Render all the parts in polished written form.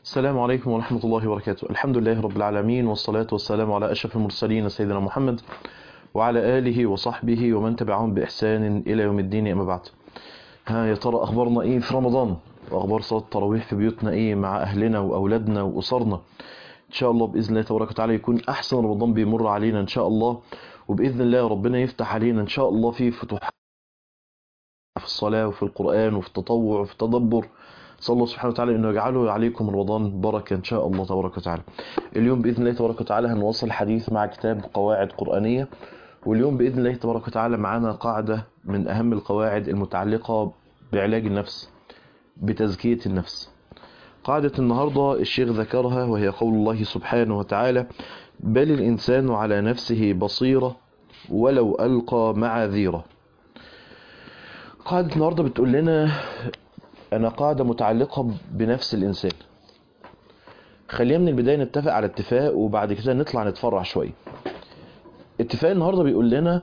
السلام عليكم ورحمة الله وبركاته. الحمد لله رب العالمين، والصلاة والسلام على أشرف المرسلين سيدنا محمد وعلى آله وصحبه ومن تبعهم بإحسان إلى يوم الدين. أما بعد، يا ترى أخبارنا إيه في رمضان؟ وأخبار صلاة التراويح في بيوتنا إيه مع أهلنا وأولادنا وأسرنا؟ إن شاء الله بإذن الله تبارك وتعالى يكون أحسن رمضان بيمر علينا إن شاء الله، وبإذن الله ربنا يفتح علينا إن شاء الله في فتوحات في الصلاة وفي القرآن وفي التطوع وفي التدبر. صلى الله سبحانه وتعالى انه يجعله عليكم رمضان بركة ان شاء الله تبارك وتعالى. اليوم باذن الله تبارك وتعالى هنواصل الحديث مع كتاب قواعد قرآنية، واليوم باذن الله تبارك وتعالى معانا قاعدة من اهم القواعد المتعلقة بعلاج النفس، بتزكية النفس. قاعدة النهاردة الشيخ ذكرها، وهي قول الله سبحانه وتعالى: بل الانسان على نفسه بصيرة ولو ألقى معاذيره. قاعدة النهاردة بتقول لنا أنا قاعدة متعلقة بنفس الإنسان. خلينا من البداية نتفق على اتفاق، وبعد كده نطلع نتفرع شوية. اتفاق النهاردة بيقول لنا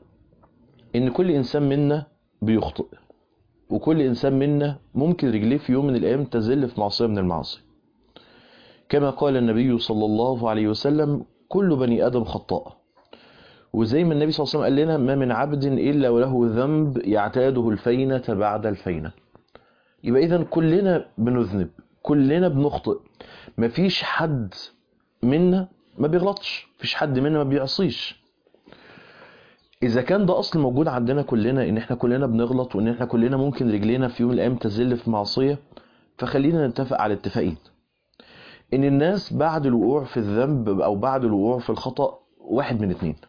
إن كل إنسان منا بيخطئ، وكل إنسان منا ممكن رجليه في يوم من الأيام تزل في معصية من المعاصي، كما قال النبي صلى الله عليه وسلم: كل بني آدم خطاء. وزي ما النبي صلى الله عليه وسلم قال لنا: ما من عبد إلا وله ذنب يعتاده الفينة بعد الفينة. يبقى إذن كلنا بنذنب، كلنا بنخطئ، مفيش حد منا ما بيغلطش، مفيش حد منا ما بيعصيش. إذا كان ده أصل موجود عندنا كلنا، إن إحنا كلنا بنغلط، وإن إحنا كلنا ممكن رجلينا في يوم من الأيام تزل في معصية، فخلينا نتفق على اتفاقين: إن الناس بعد الوقوع في الذنب أو بعد الوقوع في الخطأ واحد من اتنين.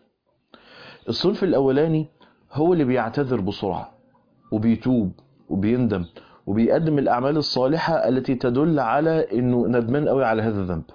الصنف الأولاني هو اللي بيعتذر بسرعة وبيتوب وبيندم وبيقدم الأعمال الصالحة التي تدل على أنه ندمان قوي على هذا الذنب،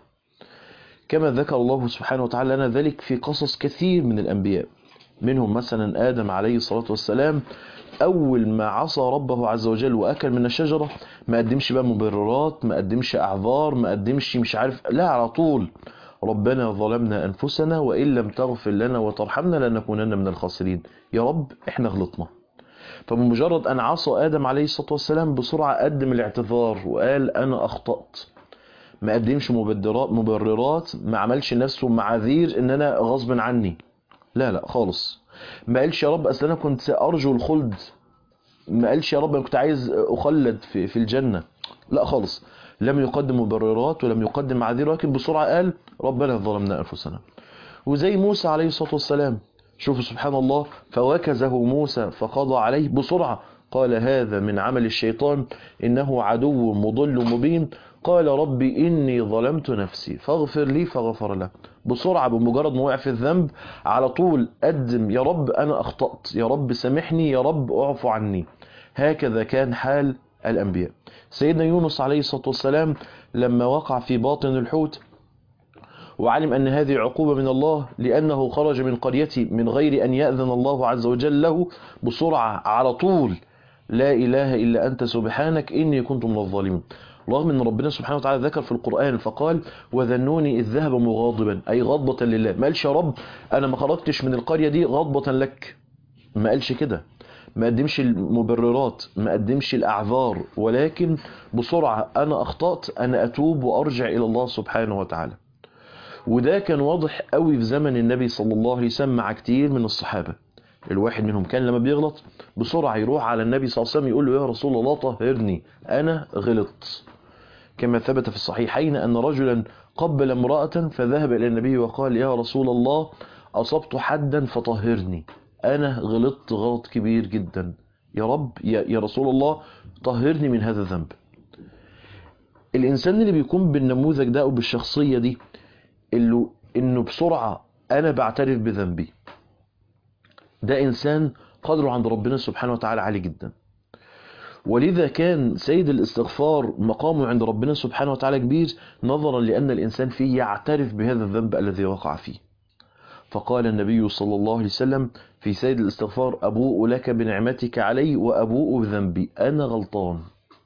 كما ذكر الله سبحانه وتعالى لنا ذلك في قصص كثير من الأنبياء. منهم مثلا آدم عليه الصلاة والسلام، أول ما عصى ربه عز وجل وأكل من الشجرة ما قدمش بقى مبررات، ما قدمش أعذار، ما قدمش مش عارف، لا، على طول: ربنا ظلمنا أنفسنا وإن لم تغفر لنا وترحمنا لنكونن من الخاسرين. يا رب إحنا غلطنا. فبمجرد أن عصى آدم عليه الصلاة والسلام بسرعة قدم الاعتذار وقال: أنا أخطأت. ما قدمش مبررات، ما عملش نفسه معاذير إن أنا غصب عني، لا خالص. ما قالش يا رب أصل أنا كنت أرجو الخلد، ما قالش يا رب أنا كنت عايز أخلد في الجنة، لا خالص. لم يقدم مبررات ولم يقدم معاذير، ولكن بسرعة قال: ربنا ظلمنا أنفسنا. وزي موسى عليه الصلاة والسلام، شوفوا سبحان الله: فوكزه موسى فقضى عليه بسرعة، قال: هذا من عمل الشيطان إنه عدو مضل مبين، قال رب إني ظلمت نفسي فاغفر لي فغفر له. بسرعة، بمجرد ما وقع في الذنب على طول قدم: يا رب أنا أخطأت، يا رب سامحني، يا رب اعفو عني. هكذا كان حال الأنبياء. سيدنا يونس عليه الصلاة والسلام لما وقع في باطن الحوت وعلم أن هذه عقوبة من الله لأنه خرج من قريته من غير أن يأذن الله عز وجل له، بسرعة على طول: لا إله إلا أنت سبحانك إني كنت من الظالمين. رغم أن ربنا سبحانه وتعالى ذكر في القرآن فقال: وذنوني إذ ذهب مغاضبا، أي غضبة لله. ما قالش يا رب أنا ما خرجتش من القرية دي غضبة لك، ما قالش كده، ما قدمش المبررات، ما قدمش الأعذار، ولكن بسرعة: أنا أخطأت، أنا أتوب وأرجع إلى الله سبحانه وتعالى. وده كان واضح قوي في زمن النبي صلى الله عليه وسلم مع كتير من الصحابة. الواحد منهم كان لما بيغلط بسرعة يروح على النبي صلى الله عليه وسلم يقول له: يا رسول الله طهرني، أنا غلط. كما ثبت في الصحيحين أن رجلا قبل امرأة فذهب إلى النبي وقال: يا رسول الله أصبت حدا فطهرني، أنا غلطت غلط كبير جدا، يا رب يا رسول الله طهرني من هذا الذنب. الإنسان اللي بيكون بالنموذج ده أو بالشخصية دي، إنه بسرعة أنا بعترف بذنبي، ده إنسان قدره عند ربنا سبحانه وتعالى عالي جدا. ولذا كان سيد الاستغفار مقامه عند ربنا سبحانه وتعالى كبير، نظرا لأن الإنسان فيه يعترف بهذا الذنب الذي وقع فيه. فقال النبي صلى الله عليه وسلم في سيد الاستغفار: أبوء لك بنعمتك علي وأبوء بذنبي، أنا غلطان.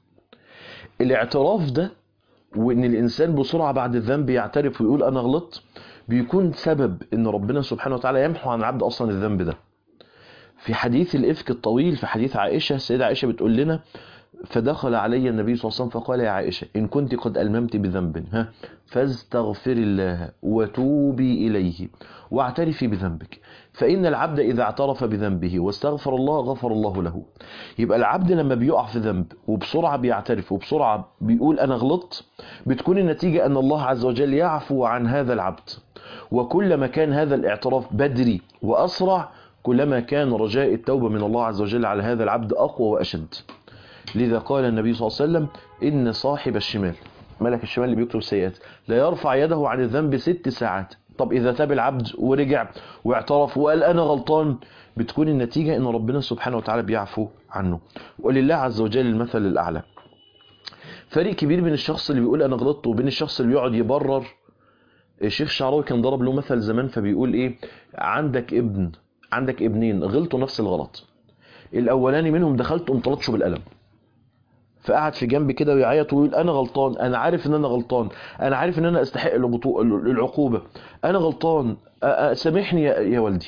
الاعتراف ده، وإن الإنسان بسرعة بعد الذنب يعترف ويقول أنا غلطت، بيكون سبب إن ربنا سبحانه وتعالى يمحو عن العبد أصلا الذنب ده. في حديث الإفك الطويل، في حديث عائشة، السيدة عائشة بتقول لنا: فدخل علي النبي صلى الله عليه وسلم فقال: يا عائشة إن كنت قد ألممت بذنب فاستغفر الله وتوبي إليه واعترفي بذنبك، فإن العبد إذا اعترف بذنبه واستغفر الله غفر الله له. يبقى العبد لما بيقع في ذنب وبسرعة بيعترف وبسرعة بيقول أنا غلطت، بتكون النتيجة أن الله عز وجل يعفو عن هذا العبد. وكلما كان هذا الاعتراف بدري وأسرع، كلما كان رجاء التوبة من الله عز وجل على هذا العبد أقوى وأشد. لذا قال النبي صلى الله عليه وسلم: إن صاحب الشمال، ملك الشمال اللي بيكتب السيئات، لا يرفع يده عن الذنب 6 ساعات. طب إذا تاب العبد ورجع واعترف وقال أنا غلطان، بتكون النتيجة إن ربنا سبحانه وتعالى بيعفو عنه. ولله عز وجل المثل الأعلى. فرق كبير بين الشخص اللي بيقول أنا غلطت وبين الشخص اللي بيقعد يبرر. الشيخ الشعراوي كان ضرب له مثل زمان، فبيقول إيه: عندك ابنين غلطوا نفس الغلط، الأولاني منهم دخلت ومطلطشه بالقلم، فقعد في جنبي كده ويعيط ويقول انا غلطان، انا عارف ان انا غلطان، انا عارف ان انا استحق العقوبه، انا غلطان، سامحني يا والدي.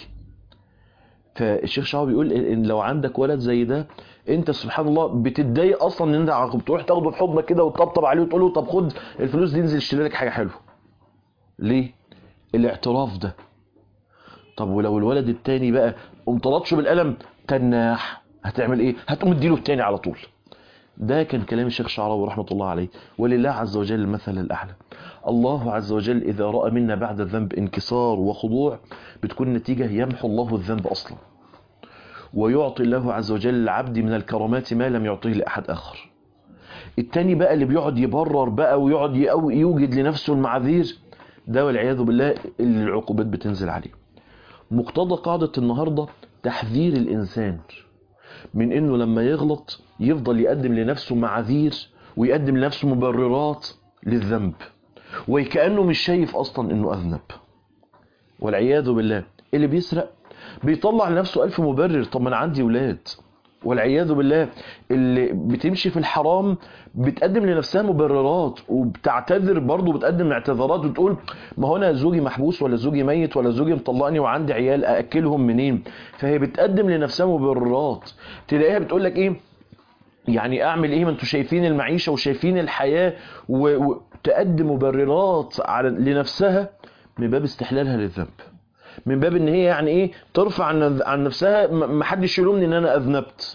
فالشيخ شعبي بيقول ان لو عندك ولد زي ده، انت سبحان الله بتتضايق اصلا ان انت عاقبته، تروح تاخده في حضنك كده وتطبطب عليه وتقول له طب خد الفلوس دي انزل اشتري لك حاجه حلوه. ليه؟ الاعتراف ده. طب ولو الولد التاني بقى طلطشه بالقلم تناح، هتعمل ايه؟ هتقوم تديله التاني على طول. ده كان كلام الشيخ شعراوي رحمة الله عليه. ولله عز وجل المثل الأعلى. الله عز وجل إذا رأى منا بعد الذنب انكسار وخضوع، بتكون النتيجة يمحو الله الذنب أصلا، ويعطي الله عز وجل العبد من الكرامات ما لم يعطيه لأحد آخر. التاني بقى اللي بيقعد يبرر بقى ويقعد يوجد لنفسه المعاذير، ده والعياذ بالله اللي العقوبات بتنزل عليه. مقتضى قاعدة النهاردة تحذير الإنسان من انه لما يغلط يفضل يقدم لنفسه معاذير ويقدم لنفسه مبررات للذنب، وكأنه مش شايف اصلا انه اذنب. والعياذ بالله اللي بيسرق بيطلع لنفسه 1000 مبرر، طب ما انا عندي ولاد. والعياذ بالله اللي بتمشي في الحرام بتقدم لنفسها مبررات وبتعتذر برضه، بتقدم اعتذارات وتقول ما هو انا زوجي محبوس ولا زوجي ميت ولا زوجي مطلقني وعندي عيال ااكلهم منين. فهي بتقدم لنفسها مبررات. تلاقيها بتقول لك ايه يعني اعمل ايه، ما انتوا شايفين المعيشه وشايفين الحياه، وتقدم مبررات لنفسها من باب استحلالها للذنب، من باب ان هي يعني ايه ترفع عن نفسها ما حدش يلومني ان انا اذنبت.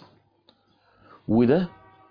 وده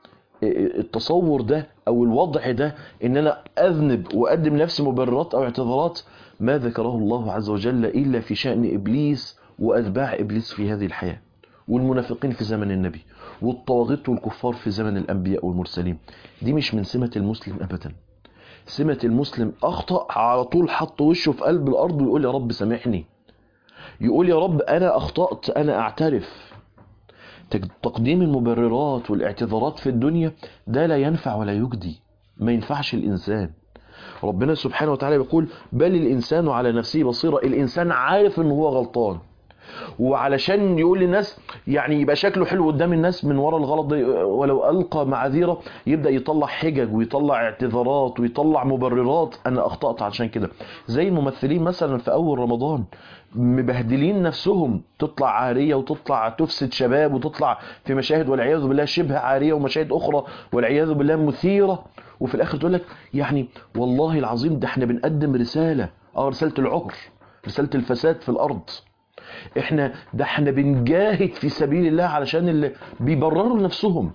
التصور ده او الوضع ده ان انا اذنب واقدم لنفسي مبررات او اعتذارات، ما ذكره الله عز وجل الا في شأن ابليس واتباع ابليس في هذه الحياة، والمنافقين في زمن النبي، والطواغيت والكفار في زمن الانبياء والمرسلين. دي مش من سمة المسلم ابدا. سمة المسلم اخطأ على طول حط وشه في قلب الارض ويقول يا رب سامحني، يقول يا رب أنا أخطأت، أنا أعترف. تقديم المبررات والاعتذارات في الدنيا ده لا ينفع ولا يجدي، ما ينفعش الإنسان. ربنا سبحانه وتعالى بيقول بل الإنسان على نفسه بصيرة. الإنسان عارف إنه هو غلطان، وعلشان يقول للناس يعني يبقى شكله حلو قدام الناس من وراء الغلط ده، ولو ألقى معاذيره يبدأ يطلع حجج ويطلع اعتذارات ويطلع مبررات أنا أخطأت عشان كده. زي الممثلين مثلا في أول رمضان مبهدلين نفسهم، تطلع عارية وتطلع تفسد شباب وتطلع في مشاهد والعياذ بالله شبه عارية ومشاهد أخرى والعياذ بالله مثيرة، وفي الآخر تقول لك يعني والله العظيم ده احنا بنقدم رسالة، رسالة العهر، رسالة الفساد في الأرض. احنا بنجاهد في سبيل الله علشان اللي بيبرروا لنفسهم.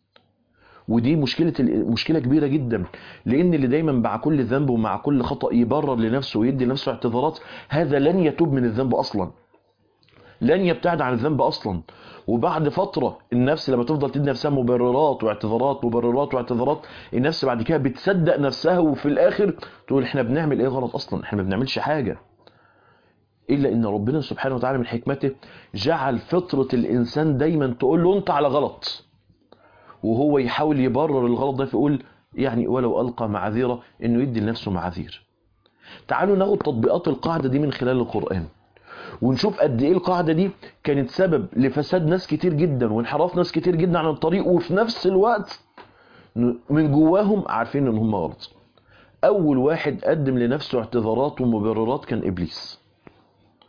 ودي مشكلة كبيرة جدا، لان اللي دايما مع كل ذنب ومع كل خطأ يبرر لنفسه ويدي لنفسه اعتذارات، هذا لن يتوب من الذنب اصلا، لن يبتعد عن الذنب اصلا. وبعد فترة النفس لما تفضل تدي نفسها مبررات واعتذارات مبررات واعتذارات، النفس بعد كده بتصدق نفسها، وفي الاخر تقول احنا بنعمل ايه غلط اصلا، احنا ما بنعملش حاجة. إلا إن ربنا سبحانه وتعالى من حكمته جعل فطرة الإنسان دايما تقول له أنت على غلط، وهو يحاول يبرر الغلط ده، فيقول يعني ولو ألقى معاذيره إنه يدي لنفسه معاذير. تعالوا ناخد تطبيقات القاعدة دي من خلال القرآن، ونشوف قد إيه القاعدة دي كانت سبب لفساد ناس كتير جدا وانحراف ناس كتير جدا عن الطريق، وفي نفس الوقت من جواهم عارفين إن هم غلط. أول واحد قدم لنفسه اعتذارات ومبررات كان إبليس.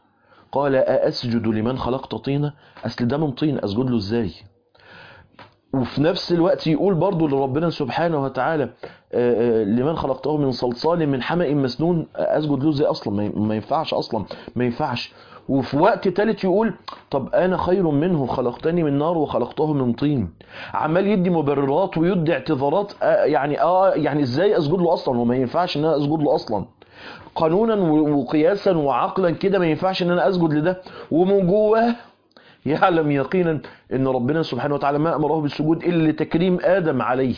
قال أأسجد لمن خلقت طينا، أصل ده من طين أسجد له إزاي؟ وفي نفس الوقت يقول برضو لربنا سبحانه وتعالى لمن خلقته من صلصال من حمأ مسنون، اسجد له زي اصلا؟ ما ينفعش اصلا، ما ينفعش. وفي وقت تالت يقول طب انا خير منه، خلقتني من نار وخلقته من طين. عمال يدي مبررات ويدي اعتذارات، يعني ازاي اسجد له اصلا؟ وما ينفعش ان انا اسجد له اصلا قانونا وقياسا وعقلا كده، ما ينفعش ان انا اسجد لده. ومن جواه يعلم يقينا ان ربنا سبحانه وتعالى ما امره بالسجود الا لتكريم ادم عليه.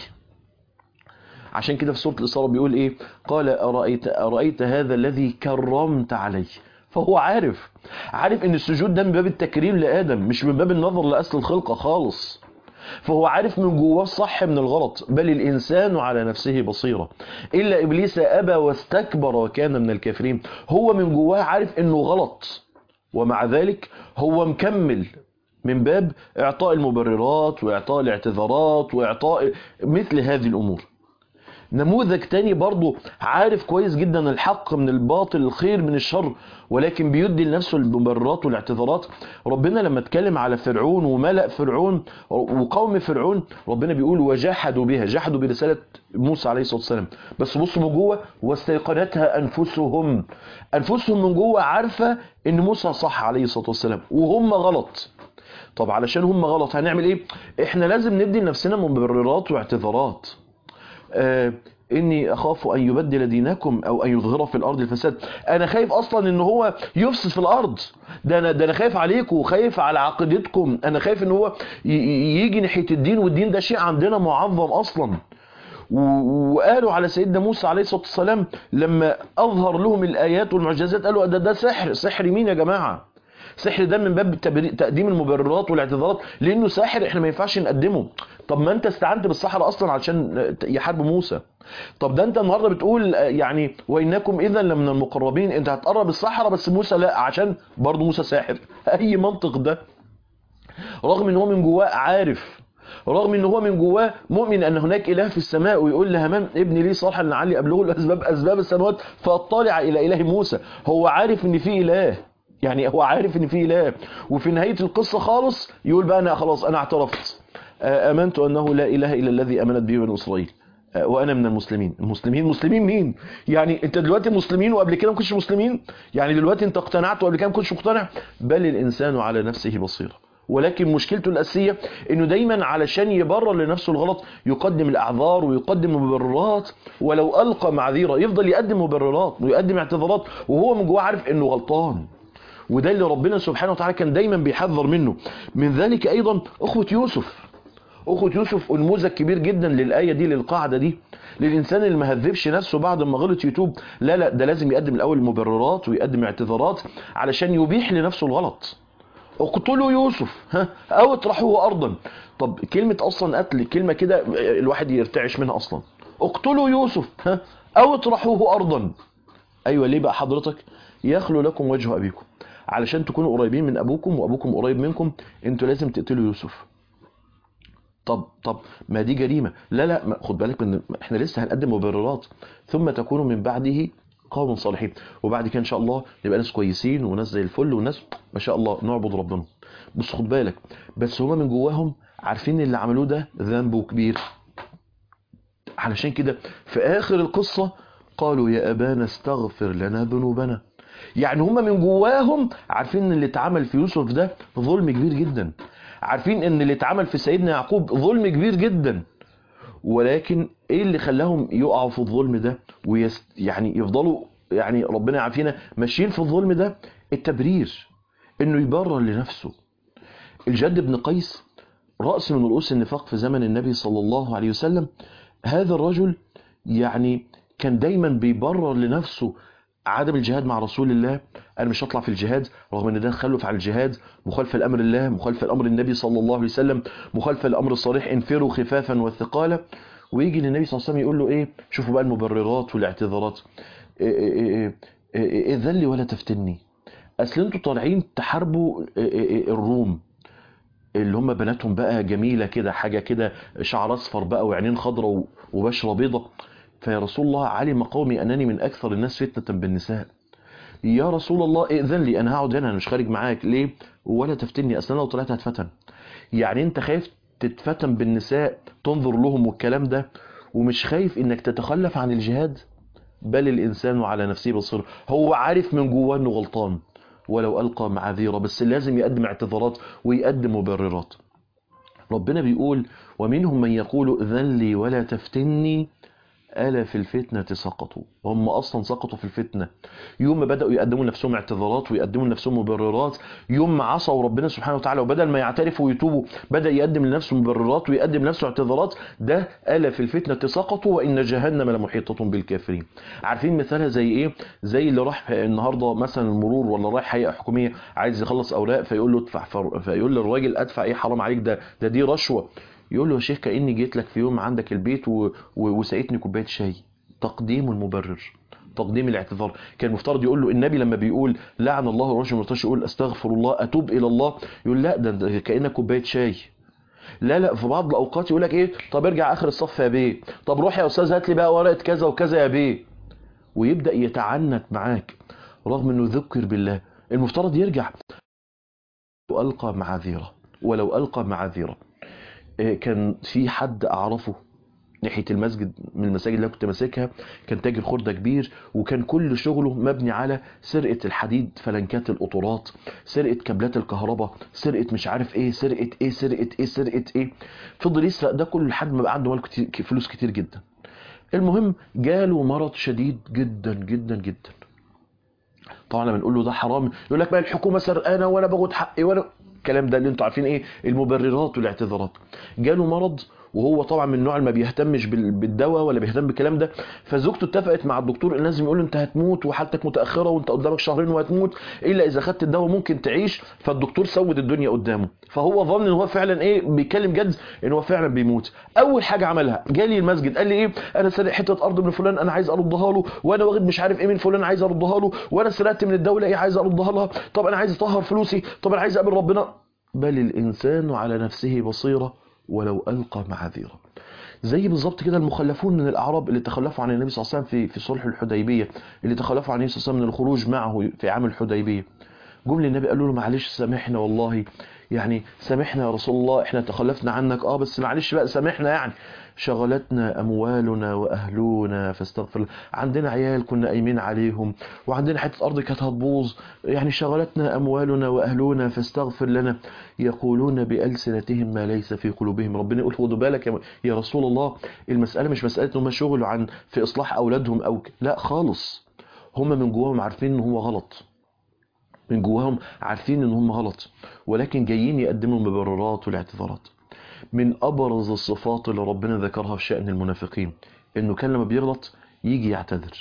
عشان كده في سورة الإسراء بيقول ايه؟ قال أرأيت هذا الذي كرمت عليه. فهو عارف ان السجود ده من باب التكريم لآدم، مش من باب النظر لأصل الخلقة خالص. فهو عارف من جواه الصح من الغلط، بل الإنسان على نفسه بصيرة إلا إبليس أبى واستكبر وكان من الكافرين. هو من جواه عارف إنه غلط، ومع ذلك هو مكمل من باب إعطاء المبررات وإعطاء الاعتذارات وإعطاء مثل هذه الأمور. نموذج تاني برضو عارف كويس جدا الحق من الباطل، الخير من الشر، ولكن بيدي لنفسه المبررات والاعتذارات. ربنا لما اتكلم على فرعون وملأ فرعون وقوم فرعون، ربنا بيقول وجحدوا بها، جحدوا برسالة موسى عليه الصلاة والسلام. بس بصوا من جوه، واستيقنتها أنفسهم من جوه عارفة ان موسى صح عليه الصلاة والسلام وهم غلط. طب علشان هم غلط هنعمل ايه؟ احنا لازم ندي لنفسنا مبررات واعتذارات. اني اخاف ان يبدل دينكم او ان يظهر في الارض الفساد. انا خايف اصلا ان هو يفسد في الارض، ده انا خايف عليكم وخايف على عقيدتكم. انا خايف ان هو يجي ناحيه الدين، والدين ده شيء عندنا معظم اصلا. وقالوا على سيدنا موسى عليه الصلاه والسلام لما اظهر لهم الايات والمعجزات، قالوا ده سحر مين يا جماعه؟ سحر ده من باب تقديم المبررات والاعتذارات، لانه ساحر احنا ما ينفعش نقدمه. طب ما انت استعنت بالسحرة اصلا علشان يحاربوا موسى. طب ده انت النهارده بتقول يعني وانكم اذا لمن المقربين، انت هتقرب السحرة بس موسى لا عشان برضه موسى ساحر. اي منطق ده؟ رغم ان هو من جواه عارف، رغم ان هو من جواه مؤمن ان هناك اله في السماء، ويقول لهامان ابني لي صالحا لعلي ابلغه اسباب السماوات فاطلع الى اله موسى. هو عارف ان في اله، يعني هو عارف ان في اله. وفي نهايه القصه خالص يقول بقى انا خلاص انا اعترفت، امنت انه لا اله الا الذي امنت به بنو اسرائيل وانا من المسلمين. مسلمين مين؟ يعني انت دلوقتي مسلمين وقبل كده ما كنتش مسلمين؟ يعني دلوقتي انت اقتنعت وقبل كده ما كنتش مقتنع؟ بل الانسان على نفسه بصيره. ولكن مشكلته الأساسية انه دايما علشان يبرر لنفسه الغلط يقدم الاعذار ويقدم مبررات، ولو القى معذيره يفضل يقدم مبررات ويقدم اعتذارات وهو من جواه عارف انه غلطان. وده اللي ربنا سبحانه وتعالى كان دايما بيحذر منه. من ذلك ايضا اخوة يوسف نموذج كبير جدا للآية دي، للقاعدة دي، للإنسان اللي ما هذبش نفسه بعد ما غلط يتوب. لا ده لازم يقدم الأول مبررات ويقدم اعتذارات علشان يبيح لنفسه الغلط. اقتلوا يوسف او اطرحوه ارضا. طب كلمة اصلا قتل كلمة كده الواحد يرتعش منها اصلا. اقتلوا يوسف او اطرحوه ارضا. ايوه ليه بقى حضرتك؟ يخلو لكم وجه ابيكم. علشان تكونوا قريبين من ابوكم وابوكم قريب منكم انتوا لازم تقتلوا يوسف. طب ما دي جريمة. لا خد بالك من احنا لسه هنقدم مبررات. ثم تكونوا من بعده قوم صالحين، وبعد كده ان شاء الله نبقى ناس كويسين وناس زي الفل وناس ما شاء الله نعبد ربنا. بس خد بالك، بس هما من جواهم عارفين اللي عملوه ده ذنبه كبير. علشان كده في اخر القصة قالوا يا ابانا استغفر لنا ذنوبنا. يعني هما من جواهم عارفين ان اللي اتعمل في يوسف ده ظلم كبير جدا، عارفين ان اللي اتعمل في سيدنا يعقوب ظلم كبير جدا. ولكن ايه اللي خلاهم يقعوا في الظلم ده يعني يفضلوا، يعني ربنا يعافينا، ماشيين في الظلم ده؟ التبرير، انه يبرر لنفسه. الجد بن قيس رأس من رؤوس النفاق في زمن النبي صلى الله عليه وسلم. هذا الرجل يعني كان دايما بيبرر لنفسه عدم الجهاد مع رسول الله. انا مش هطلع في الجهاد، رغم ان ده تخلف عن الجهاد، مخالفه لامر الله، مخالفه لامر النبي صلى الله عليه وسلم، مخالفه لامر الصريح انفروا خفافا والثقاله. ويجي للنبي صلى الله عليه وسلم يقول له ايه؟ شوفوا بقى المبررات والاعتذارات. اذن لي ولا تفتني، اصل انتوا طالعين تحاربوا الروم اللي هم بناتهم بقى جميله كده، حاجه كده شعر اصفر بقى وعينين خضراء وبشره بيضه. فيا رسول الله علم قومي انني من اكثر الناس فتنه بالنساء. يا رسول الله ائذن لي، انا هقعد هنا، انا مش خارج معاك. ليه؟ ولا تفتني، اصل انا لو طلعت هتفتن. يعني انت خايف تتفتن بالنساء تنظر لهم والكلام ده، ومش خايف انك تتخلف عن الجهاد؟ بل الانسان على نفسه بصير، هو عارف من جواه انه غلطان ولو القى معاذيره، بس لازم يقدم اعتذارات ويقدم مبررات. ربنا بيقول ومنهم من يقول اذن لي ولا تفتني ألا في الفتنة سقطوا. هم أصلا سقطوا في الفتنة يوم ما بدأوا يقدموا لنفسهم اعتذارات ويقدموا لنفسهم مبررات، يوم ما عصوا ربنا سبحانه وتعالى وبدل ما يعترفوا ويتوبوا بدأ يقدم لنفسه مبررات ويقدم لنفسه اعتذارات. ده ألا في الفتنة سقطوا وإن جهنم لمحيطة بالكافرين. عارفين مثالها زي إيه؟ زي اللي راح النهاردة مثلا المرور ولا رايح هيئة حكومية عايز يخلص أوراق، فيقول له ادفع، فيقول للراجل أدفع إيه حرام عليك، دي رشوة. يقول له يا شيخ كأني جيت لك في يوم عندك البيت وسقيتني كوبايه شاي. تقديم المبرر، تقديم الاعتذار. كان المفترض يقول له النبي لما بيقول لعن الله الرجل ما يرضاش يقول استغفر الله اتوب الى الله، يقول لا ده كأنك كوبايه شاي. لا في بعض الاوقات يقول لك ايه، طب ارجع اخر الصف يا بيه، طب روح يا استاذ هات لي بقى ورقه كذا وكذا يا بيه، ويبدا يتعنت معاك رغم انه ذكر بالله. المفترض يرجع والقى معاذيره، ولو القى معاذيره. كان في حد اعرفه ناحية المسجد من المساجد اللي كنت ماسكها، كان تاجر خردة كبير، وكان كل شغله مبني على سرقة الحديد، فلنكات القطورات، سرقة كابلات الكهرباء، سرقة مش عارف ايه، سرقة ايه سرقة ايه سرقة ايه. فضل يسرق ده كله لحد ما بقى عنده مال كتير، فلوس كتير جدا. المهم جاله مرض شديد جدا جدا جدا. طبعا لما بنقول له ده حرام يقول لك بقى الحكومة سرقانة وانا باخد حقي وانا الكلام ده اللي انتوا عارفين ايه المبررات والاعتذارات. جاله مرض وهو طبعا من النوع اللي ما بيهتمش بالدواء ولا بيهتم بالكلام ده، فزوجته اتفقت مع الدكتور ان لازم يقول له انت هتموت وحالتك متاخره وانت قدامك شهرين وهتموت، الا اذا خدت الدواء ممكن تعيش. فالدكتور سود الدنيا قدامه، فهو ظن ان هو فعلا ايه بيتكلم جد، ان هو فعلا بيموت. اول حاجه عملها جالي المسجد قال لي ايه، انا سرقت حته ارض من فلان انا عايز اردها له، وانا واخد مش عارف ايه من فلان عايز اردها له، وانا سرقت من الدوله ايه عايز اردها لها، طب انا عايز اطهر فلوسي، طب انا عايز اقابل ربنا. بل الانسان على نفسه بصيره ولو القى معاذيره. زي بالظبط كده المخلفون من الاعراب اللي تخلفوا عن النبي صلى الله عليه وسلم في صلح الحديبيه، اللي تخلفوا عن النبي صلى الله عليه وسلم من الخروج معه في عام الحديبيه. جم للنبي قالوا له معلش سامحنا والله، يعني سامحنا يا رسول الله احنا تخلفنا عنك بس معلش بقى سامحنا، يعني شغلتنا اموالنا واهلنا فاستغفر لنا. عندنا عيال كنا قايمين عليهم، وعندنا حته ارض كانت هتبوظ، يعني شغلتنا اموالنا واهلنا فاستغفر لنا. يقولون بالسنتهم ما ليس في قلوبهم. ربنا يقول خدوا بالك يا رسول الله، المساله مش مساله ان هم شغلوا عن في اصلاح اولادهم لا خالص، هم من جواهم عارفين ان هو غلط، من جواهم عارفين ان هم غلط، ولكن جايين يقدموا المبررات والاعتذارات. من ابرز الصفات اللي ربنا ذكرها في شأن المنافقين انه كان لما بيغلط يجي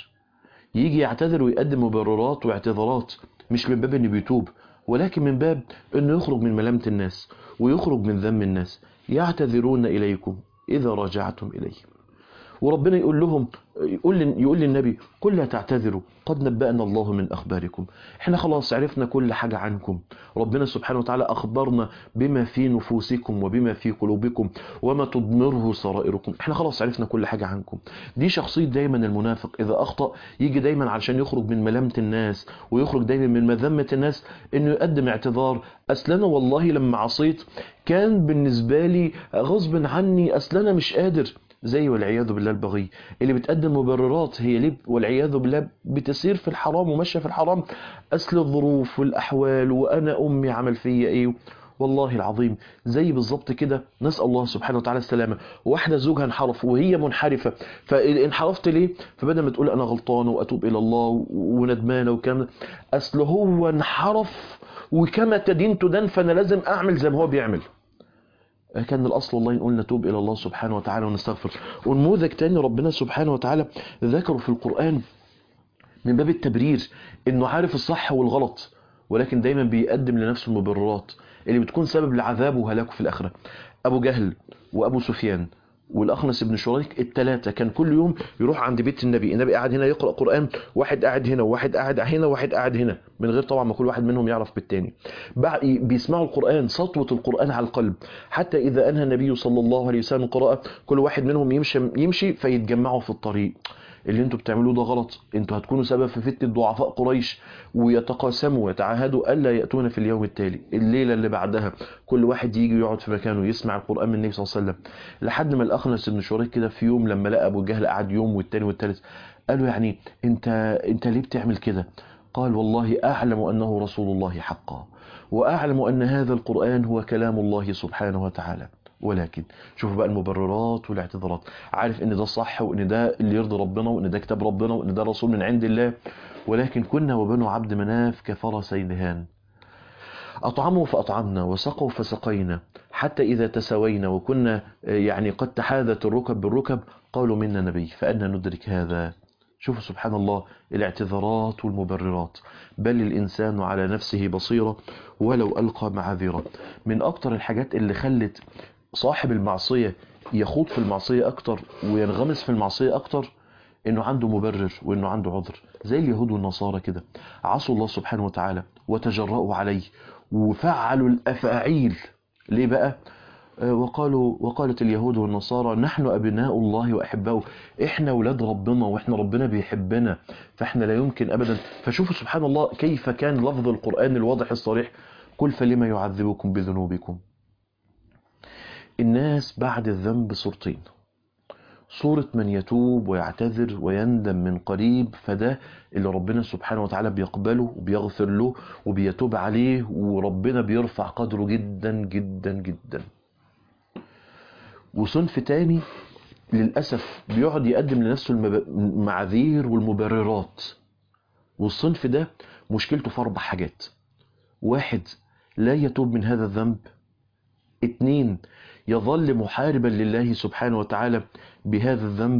يعتذر ويقدم مبررات واعتذارات، مش من باب انه بيتوب، ولكن من باب انه يخرج من ملامة الناس ويخرج من ذم الناس. يعتذرون اليكم اذا رجعتم اليهم. وربنا يقول لهم يقول للنبي قل لا تعتذروا قد نبأنا الله من أخباركم. احنا خلاص عرفنا كل حاجة عنكم، ربنا سبحانه وتعالى أخبرنا بما في نفوسكم وبما في قلوبكم وما تضمره سرائركم، احنا خلاص عرفنا كل حاجة عنكم. دي شخصية دايما المنافق، إذا أخطأ يجي دايما علشان يخرج من ملامة الناس ويخرج دايما من مذمة الناس انه يقدم اعتذار. أصل والله لما عصيت كان بالنسبة لي غصب عني، أصل أنا مش قادر. زي والعياذ بالله البغي اللي بتقدم مبررات، هي ليه والعياذ بالله بتسير في الحرام وماشيه في الحرام، اصل الظروف والاحوال وانا امي عمل فيا ايه. والله العظيم زي بالظبط كده، نسال الله سبحانه وتعالى السلامه. واحده زوجها انحرف وهي منحرفه، فانحرفت ليه، فبدل ما تقول انا غلطانه واتوب الى الله وندمانه وكلام، اصل هو انحرف وكما تدين تدان، فانا لازم اعمل زي ما هو بيعمل. كان الأصل والله نقول نتوب إلى الله سبحانه وتعالى ونستغفر. ونموذج تاني ربنا سبحانه وتعالى ذكره في القرآن من باب التبرير، إنه عارف الصح والغلط ولكن دايما بيقدم لنفسه المبررات اللي بتكون سبب لعذابه وهلاكه في الآخرة. أبو جهل وأبو سفيان والأخنس بن شريك الثلاثة كان كل يوم يروح عند بيت النبي قاعد هنا يقرأ قرآن، واحد قاعد هنا وواحد قاعد هنا وواحد قاعد هنا، من غير طبعا ما كل واحد منهم يعرف بالتاني. بيسمعوا القرآن، سطوة القرآن على القلب، حتى إذا أنهى النبي صلى الله عليه وسلم قراءة كل واحد منهم يمشي فيتجمعوا في الطريق. اللي انتوا بتعملوه ده غلط، انتوا هتكونوا سبب في فتنة ضعفاء قريش، ويتقاسموا ويتعاهدوا ألا يأتون في اليوم التالي، الليلة اللي بعدها كل واحد يجي يقعد في مكانه يسمع القرآن من النبي صلى الله عليه وسلم. لحد ما الأخنس بن شريح كده في يوم لما لقى أبو جهل قعد يوم والتاني والتالت، قالوا يعني انت ليه بتعمل كده؟ قال والله أعلم أنه رسول الله حقا، وأعلم أن هذا القرآن هو كلام الله سبحانه وتعالى، ولكن شوفوا بقى المبررات والاعتذارات، عارف ان ده صح وان ده اللي يرضي ربنا وان ده كتاب ربنا وان ده رسول من عند الله، ولكن كنا وبنو عبد مناف كفرسين هان، أطعموا فأطعمنا وسقوا فسقينا، حتى إذا تساوينا وكنا يعني قد تحاذت الركب بالركب قالوا منا نبي فأنا ندرك هذا. شوفوا سبحان الله الاعتذارات والمبررات، بل الإنسان على نفسه بصيرة ولو ألقى معاذيره. من أكتر الحاجات اللي خلت صاحب المعصية يخوض في المعصية أكتر وينغمس في المعصية أكتر انه عنده مبرر وانه عنده عذر، زي اليهود والنصارى كده، عصوا الله سبحانه وتعالى وتجرؤوا عليه وفعلوا الافاعيل. ليه بقى؟ وقالت اليهود والنصارى نحن ابناء الله واحباؤه، احنا ولاد ربنا واحنا ربنا بيحبنا، فاحنا لا يمكن ابدا. فشوفوا سبحان الله كيف كان لفظ القرآن الواضح الصريح، قل فلما يعذبكم بذنوبكم. الناس بعد الذنب صورتين، صورة من يتوب ويعتذر ويندم من قريب، فده اللي ربنا سبحانه وتعالى بيقبله وبيغفر له وبيتوب عليه وربنا بيرفع قدره جدا جدا جدا. وصنف تاني للأسف بيقعد يقدم لنفسه المعاذير والمبررات، والصنف ده مشكلته في 4 حاجات: 1 لا يتوب من هذا الذنب، 2 يظل محاربا لله سبحانه وتعالى بهذا الذنب،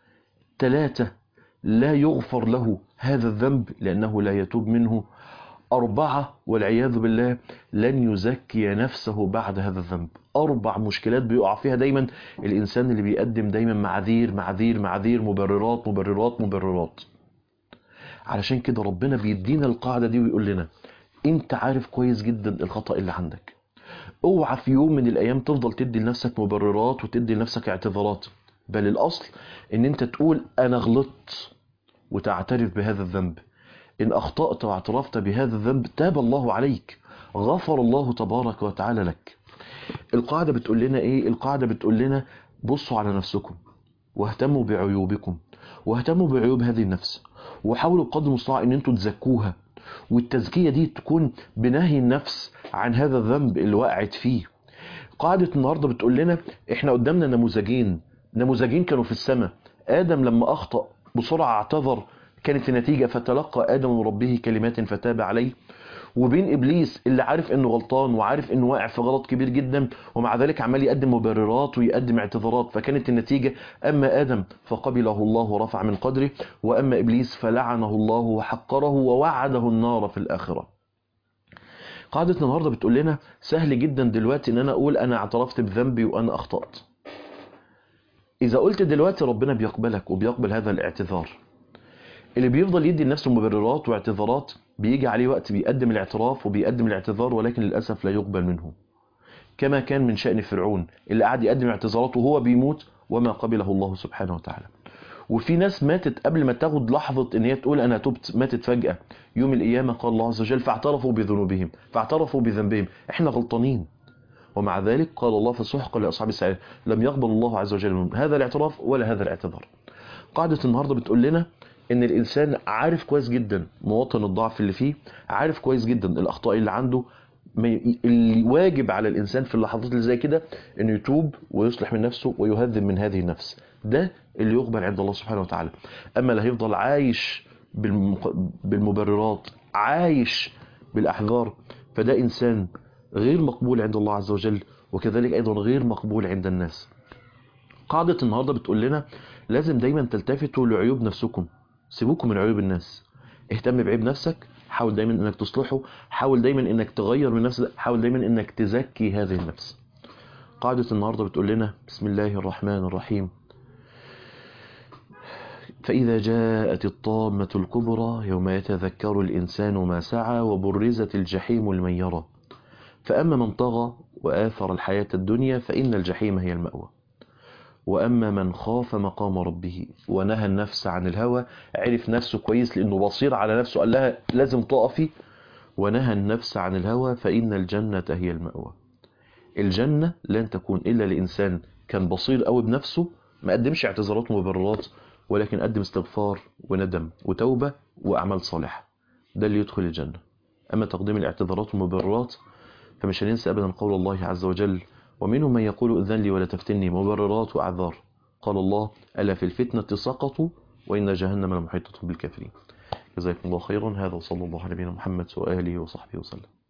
3 لا يغفر له هذا الذنب لأنه لا يتوب منه، 4 والعياذ بالله لن يزكي نفسه بعد هذا الذنب. 4 مشكلات بيقع فيها دايما الإنسان اللي بيقدم دايما معاذير معاذير معاذير، مبررات مبررات مبررات. علشان كده ربنا بيدينا القاعدة دي ويقول لنا انت عارف كويس جدا الخطأ اللي عندك، اوعى في يوم من الايام تفضل تدي لنفسك مبررات وتدي لنفسك اعتذارات، بل الاصل ان انت تقول انا غلطت وتعترف بهذا الذنب. ان اخطأت واعترفت بهذا الذنب تاب الله عليك، غفر الله تبارك وتعالى لك. القاعدة بتقول لنا ايه؟ القاعدة بتقول لنا بصوا على نفسكم واهتموا بعيوبكم واهتموا بعيوب هذه النفس، وحاولوا بقدر المستطاع ان انتوا تزكوها، والتزكية دي تكون بنهي النفس عن هذا الذنب اللي وقعت فيه. قاعدة النهاردة بتقول لنا احنا قدامنا نموذجين كانوا في السماء. آدم لما أخطأ بسرعة اعتذر، كانت النتيجة فتلقى آدم من ربه كلمات فتاب عليه. وبين إبليس اللي عارف انه غلطان وعارف انه واقع في غلط كبير جدا ومع ذلك عمال يقدم مبررات ويقدم اعتذارات، فكانت النتيجة أما آدم فقبله الله ورفع من قدره، وأما إبليس فلعنه الله وحقره ووعده النار في الآخرة. قاعدة النهاردة بتقول لنا سهل جدا دلوقتي ان انا اقول انا اعترفت بذنبي وانا اخطأت. اذا قلت دلوقتي ربنا بيقبلك وبيقبل هذا الاعتذار. اللي بيفضل يدي لنفسه مبررات واعتذارات بيجي عليه وقت بيقدم الاعتراف وبيقدم الاعتذار ولكن للأسف لا يقبل منه، كما كان من شأن فرعون اللي قاعد يقدم اعتذارات وهو بيموت وما قبله الله سبحانه وتعالى. وفي ناس ماتت قبل ما تاخد لحظة ان هي تقول انا تبت، ماتت فجأة. يوم القيامة قال الله عز وجل فاعترفوا بذنوبهم، فاعترفوا بذنبهم، احنا غلطانين، ومع ذلك قال الله فسحقا لأصحاب السعير، لم يقبل الله عز وجل منهم هذا الاعتراف ولا هذا الاعتذار. قاعدة النهاردة بتقول لنا ان الانسان عارف كويس جدا مواطن الضعف اللي فيه، عارف كويس جدا الاخطاء اللي عنده، الواجب على الانسان في اللحظات اللي زي كده انه يتوب ويصلح من نفسه ويهذب من هذه النفس، ده اللي يقبل عند الله سبحانه وتعالى. اما اللي هيفضل عايش بالمبررات، عايش بالاحذار، فده انسان غير مقبول عند الله عز وجل، وكذلك ايضا غير مقبول عند الناس. قاعدة النهاردة بتقول لنا لازم دايما تلتفتوا لعيوب نفسكم، سيبوكم من عيوب الناس، اهتم بعيب نفسك، حاول دايما انك تصلحه، حاول دايما انك تغير من نفسك، حاول دايما انك تزكي هذه النفس. قاعدة النهاردة بتقول لنا بسم الله الرحمن الرحيم فإذا جاءت الطامة الكبرى يوم يتذكر الإنسان ما سعى وبرزت الجحيم لمن يرى فأما من طغى وآثر الحياة الدنيا فإن الجحيم هي المأوى. وأما من خاف مقام ربه ونهى النفس عن الهوى، عرف نفسه كويس لأنه بصير على نفسه، قال لها لازم تقفي، ونهى النفس عن الهوى فإن الجنة هي المأوى. الجنة لن تكون إلا لإنسان كان بصير قوي بنفسه، ما قدمش اعتذارات ومبررات، ولكن قدم استغفار وندم وتوبة وأعمال صالحة، ده اللي يدخل الجنة. أما تقديم الاعتذارات والمبررات فمش هننسى أبدا قول الله عز وجل: ومنهم من يقول إذن لي ولا تفتني، مبررات وأعذار. قال الله: ألا في الفتنة سقطوا وإن جهنم لمحيطة بالكافرين. جزاكم الله خيرا. هذا وصلى الله على نبينا محمد وآله وصحبه وسلم.